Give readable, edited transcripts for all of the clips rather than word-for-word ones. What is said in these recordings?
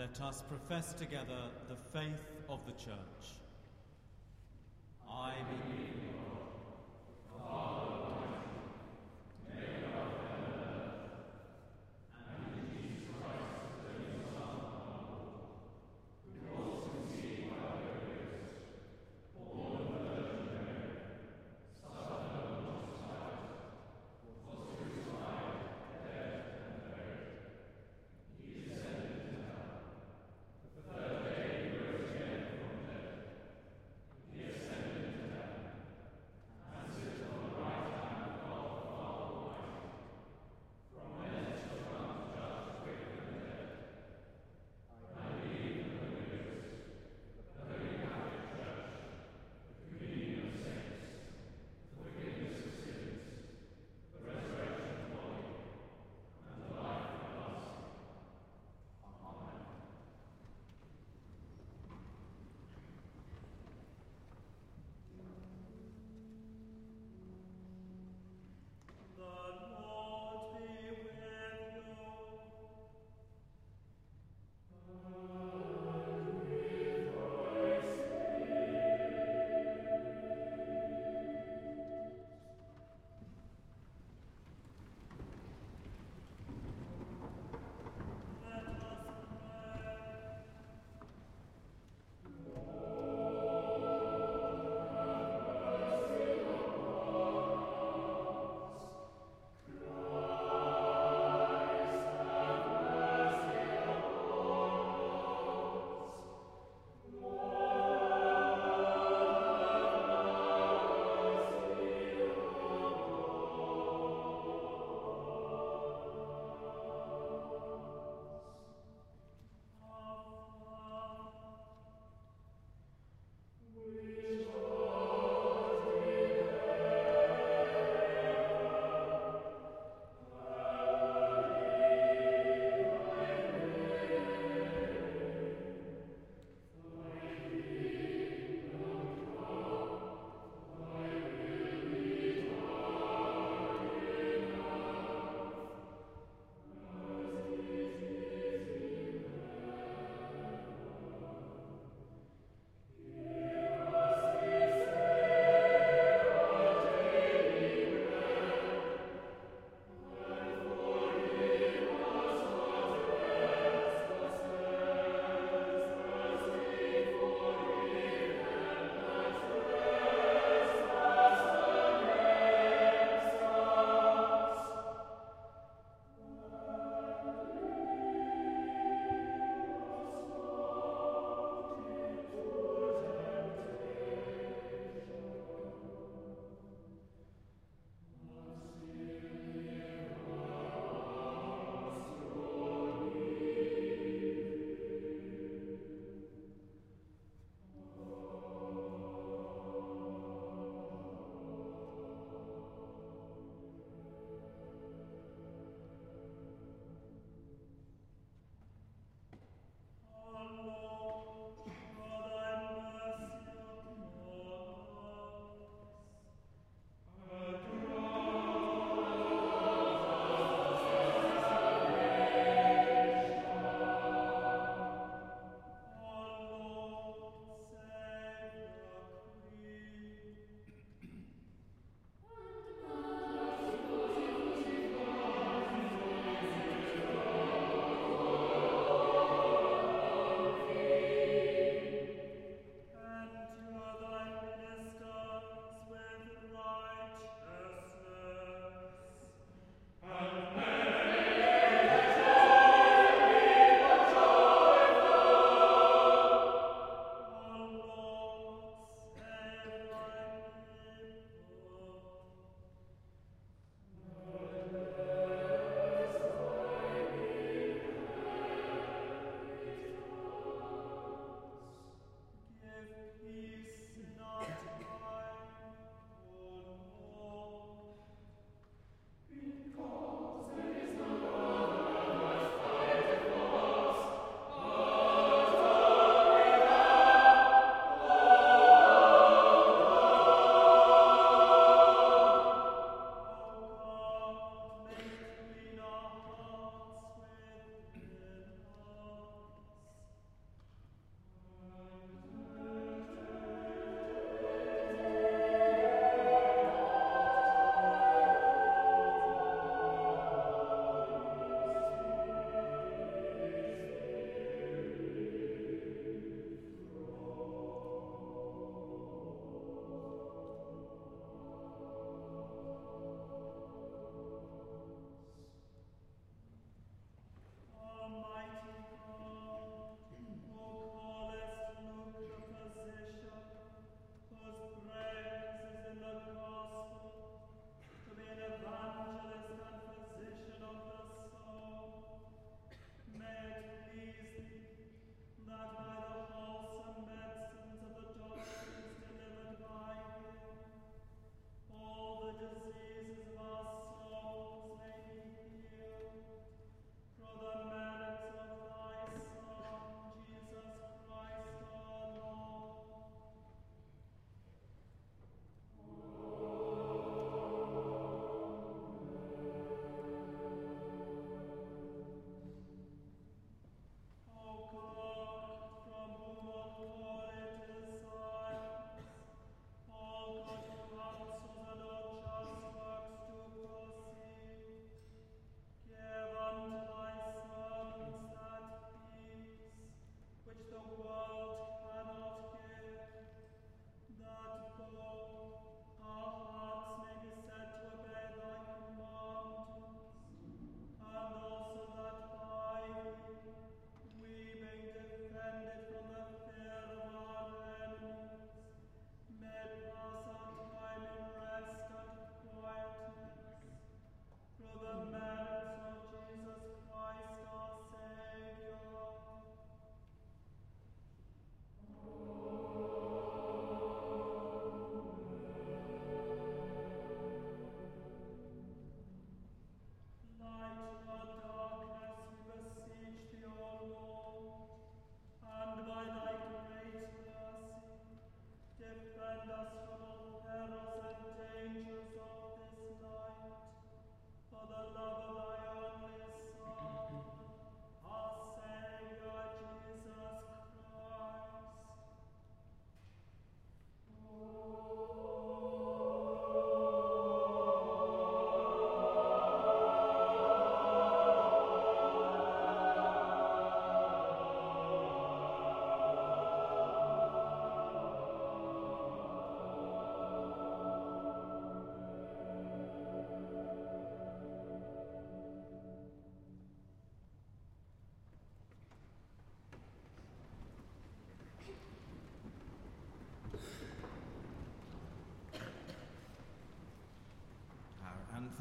Let us profess together the faith of the Church. I believe in God, the Father Almighty, maker of heaven and earth, and in Jesus Christ, the only Son of God, who was conceived by the Holy Ghost, born of the Virgin Mary, suffered under Pontius Pilate, was crucified, dead, and buried. He descended into hell. The third day he rose again from the dead.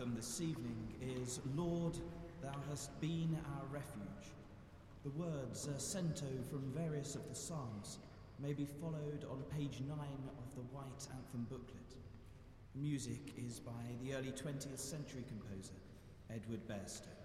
anthem this evening is Lord, Thou hast been our refuge. The words, cento from various of the psalms, may be followed on page 9 of the white anthem booklet. The music is by the early 20th century composer, Edward Bairstow.